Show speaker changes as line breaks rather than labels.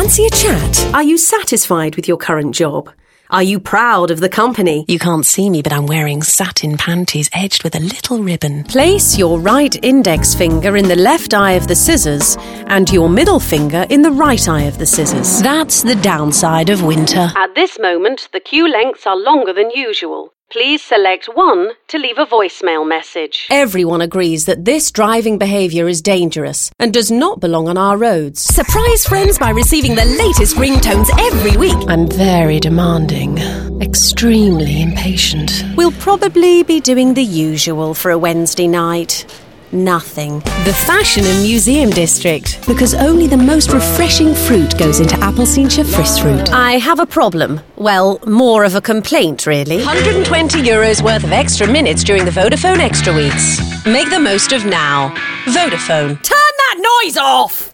Fancy a chat? Are you satisfied with your current job? Are you proud of the company?
You can't see me, but I'm wearing satin panties edged with a little ribbon.
Place your right index finger in the left eye of the scissors and your middle finger in the right eye of the scissors.
That's the downside of winter.
At this moment, the cue lengths are longer than usual. Please select 1 to leave a voicemail message. Everyone agrees that this driving behaviour is dangerous and does not belong on our roads.
Surprise friends by receiving the latest ringtones every week.
I'm very demanding, extremely impatient. We'll probably be doing the usual for a Wednesday night. Nothing.
The Fashion and Museum District.
Because only the most refreshing fruit goes into Appelsiensche Frissfruit. I have a problem. Well, more of a complaint, really.
€120 worth of extra minutes during the Vodafone Extra Weeks. Make the most of now. Vodafone.
Turn that noise off!